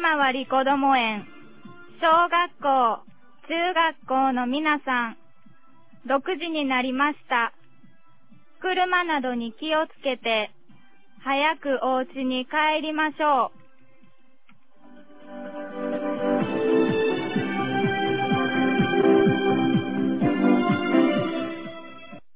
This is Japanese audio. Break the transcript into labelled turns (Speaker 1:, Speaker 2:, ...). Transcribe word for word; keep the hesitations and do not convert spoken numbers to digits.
Speaker 1: まわりこども園、小学校、中学校の皆さん、ろくじになりました。車などに気をつけて、早くお家に帰りましょう。